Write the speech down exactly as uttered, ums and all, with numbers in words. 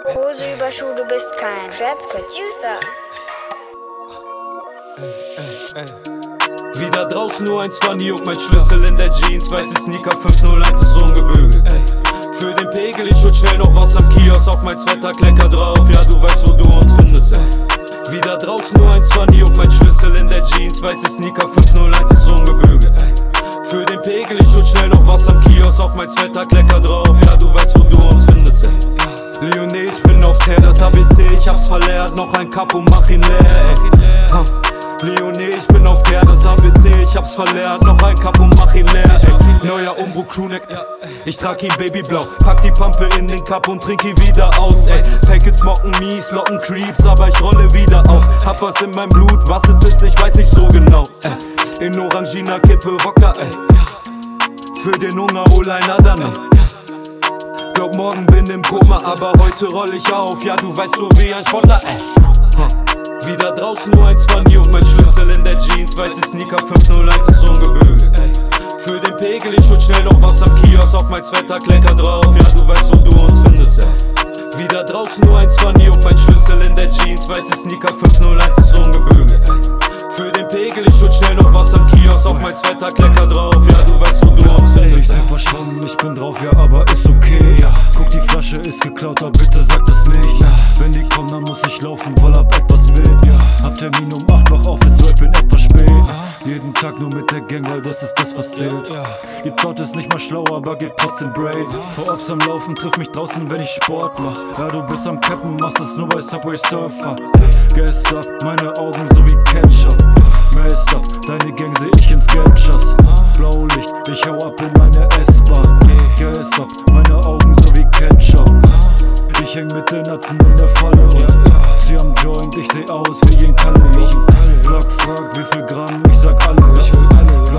Hose über Schuh, du bist kein Rap-Producer. Wieder draußen nur ein Zwanni und mein Schlüssel in der Jeans. Weiße Sneaker fünf null eins ist ungebügelt. Für den Pegel, ich hol schnell noch was am Kiosk. Auf mein Zwetter Klecker drauf, ja du weißt wo du uns findest, ey. Wieder draußen nur ein Zwanni und mein Schlüssel in der Jeans. Weiße Sneaker fünf null eins ist ungebügelt. Für den Pegel, ich hol schnell noch was am Kiosk. Auf mein Zwetter Klecker drauf, ja du weißt wo du uns findest, ey. Leoné, ich bin auf Teer, das A B C, ich hab's verleert. Noch ein Cup und mach ihn leer, ey. Ha. Leoné, ich bin auf Teer, das A B C, ich hab's verleert. Noch ein Cup und mach ihn leer, ey. Neuer Umbro Crewneck, ich trag ihn Babyblau. Pack die Pampe in den Cup und trink ihn wieder aus, ey. Packets mocken mies, locken Creeps, aber ich rolle wieder auf. Hab was in meinem Blut, was es ist, ich weiß nicht so genau, ey. In Orangina Kippe Wodka, ey. Für den Hunger hol ein Adana. Glaub morgen bin im Koma, aber heute roll ich auf. Ja du weißt so wie ein Sportler, ey. Wieder draußen nur ein Zwanni und mein Schlüssel in der Jeans. Weiße Sneaker fünf null eins ist ungebügelt. Für den Pegel, ich hol schnell noch was am Kiosk. Auf mein Zwetter Klecker drauf, ja du weißt wo du uns findest, ey. Wieder draußen nur ein Zwanni und mein Schlüssel in der Jeans. Weiße Sneaker fünf null eins ist ungebügelt. Für den Pegel, ich hol schnell noch was am Kiosk. Auf mein Zweiter Klecker drauf, ja du weißt wo du uns findest. Ich sei verschwunden, ich bin drauf, ja aber ist okay, ja. Guck, die Flasche ist geklaut, aber bitte sag das nicht, ja. Wenn die kommen, dann muss ich laufen, weil hab etwas mit, ja. Hab Termin um acht, wach auf, ist so, ich bin etwas spät. Jeden Tag nur mit der Gang, weil das ist das, was zählt. Ihr Plot ist nicht mal schlau, aber geht trotzdem Braid. Vor Ops am Laufen, triff mich draußen, wenn ich Sport mach. Ja, du bist am Cappen, machst es nur bei Subway Surfer. Gas up, meine Augen so wie Ketchup. Messed up, deine Gang seh ich in Sketchers. Blaulicht, ich hau ab in meine S-Bahn. Gas up, meine Augen so wie Ketchup. Ich häng mit den Natzen in der Falle und zieh am Joint, ich seh aus wie ein Kalle. Block fragt wie viel Gramm, ich sag alle. Ich will alle.